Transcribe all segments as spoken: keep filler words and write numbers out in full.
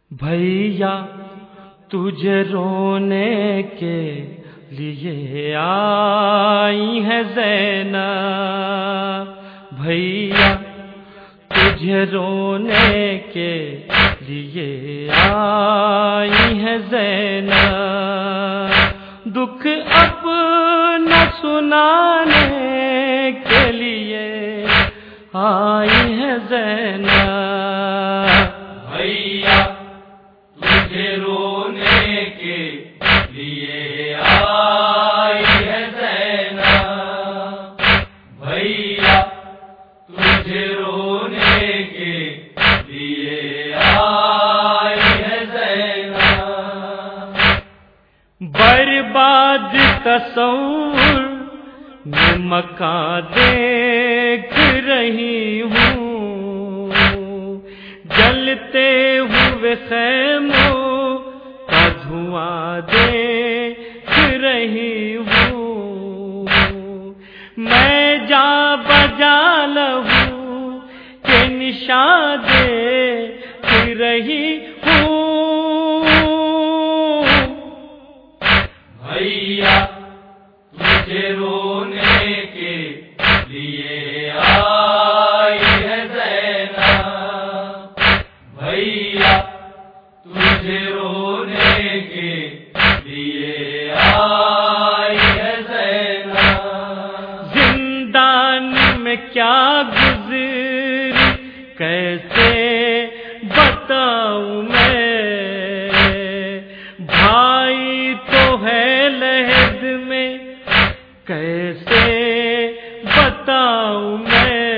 بھیا تجھے رونے کے لیے آئی ہے زینب، بھیا تجھے رونے کے لیے آئی ہے زینب، دکھ اپنا سنانے کے لیے آئی ہے زینب، بھیا تجھے رونے کے لیے آئی ہے زینب، بھیا تجھے رونے کے لیے آئی ہے زینب، برباد تصور میں مکان دیکھ رہی ہوں، جلتے ہوئے خیموں کا دھواں دیکھ رہی ہوں، میں جا بجا لہو کے نشان دیکھ رہی ہوں، بھیا تجھے رونے کے لیے آئی ہے زینب، بھیا تجھے رونے کے لیے آئی ہے زینب، زندان میں کیا گزری کیسے بتاؤں میں، بھائی تو ہے لحد میں کیسے بتاؤں میں،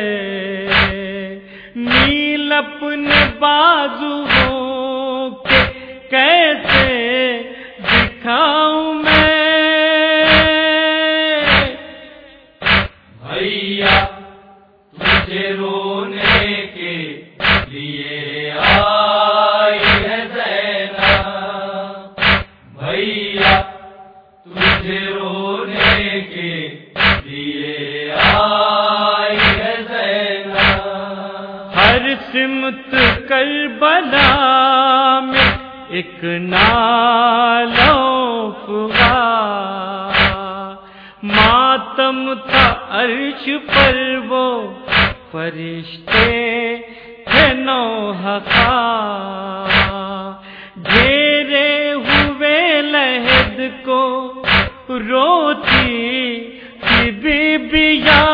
نیل اپنے بازو کے کیسے دکھاؤں میں، بھیا تجھے رونے کے لیے آئی ہے زینب، بھیا تجھے رونے کے لیے آئی ہے زینب، ہر سمت کربلا میں ایک نالوں ہوا، ماتم تھا عرش پر وہ فرشتے تھے نوحہ، گھیرے ہوئے لحد کو روتی تھی بیبیاں،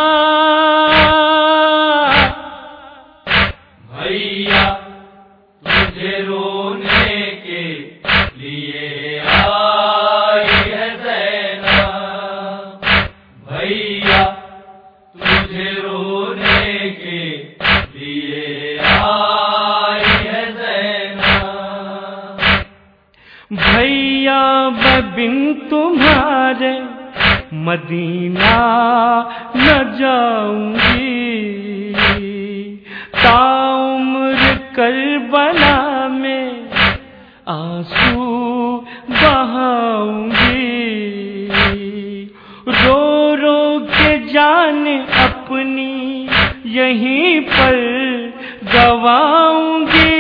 بھیا تجھے رونے کے لیے آئی ہے زینب، بھیا تجھے رونے کے لیے آئی ہے زینب، بھیا میں بن تمہارے مدینہ نہ جاؤں گی، تاعمر کربلا میں آنسو بہاؤں گی، رو رو کے جان اپنی یہیں پر گواؤں گی،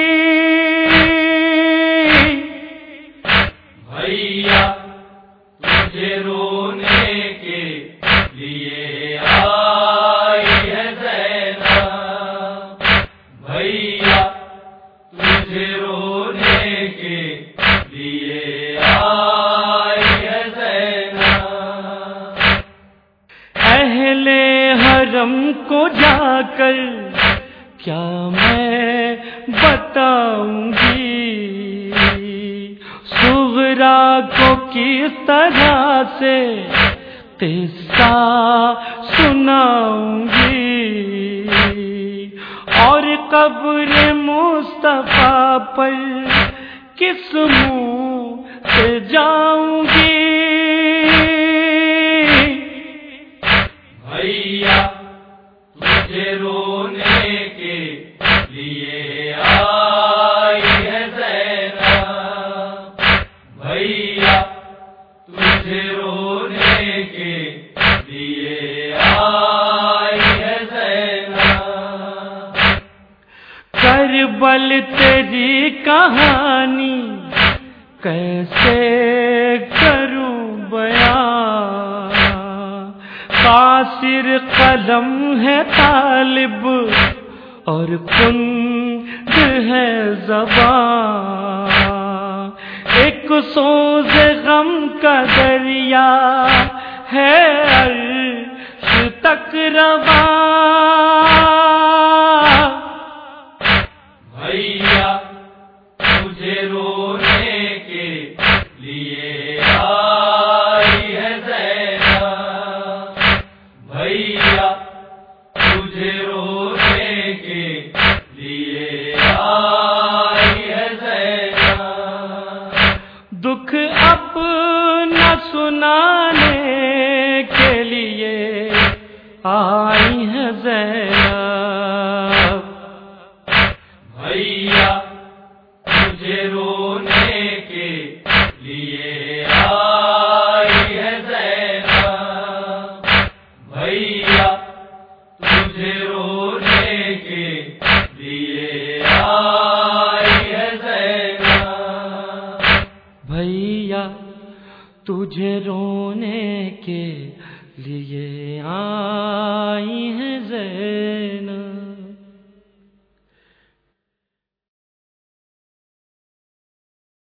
بھیا تجھے رونے کے لیے آئی ہے زینب، بھیا تجھے رونے کے لیے آئی ہے زینب، اہل حرم کو جا کر کیا میں بتاؤں گی، صغرا کو کس طرح سے قصہ سناؤں گی، اور قبر مصطفیٰ پر کس منہ سے جاؤں گی، بھیا تجھے رونے کے لیے آئی ہے زینب، بھیا تجھے رونے کے لیے آئی ہے زینب، کربلا حال تیری کہانی کیسے کروں بیان، قاصر قلم ہے طالب اور کند ہے زبان، ایک سوز غم کا دریا ہے عرش تک رواں۔ بھیا مجھے رونے کے لیے آئی ہے زینب، بھیا مجھے رونے کے لیے آئی ہے زینب، دکھ اپنا سنانے کے لیے آئی ہے زینب، بھیا مجھے رونے کے لیے آئی ہے زینب، بھیا مجھے رونے کے لیے آئی ہے زینب، بھیا تجھے رونے کے لیے آ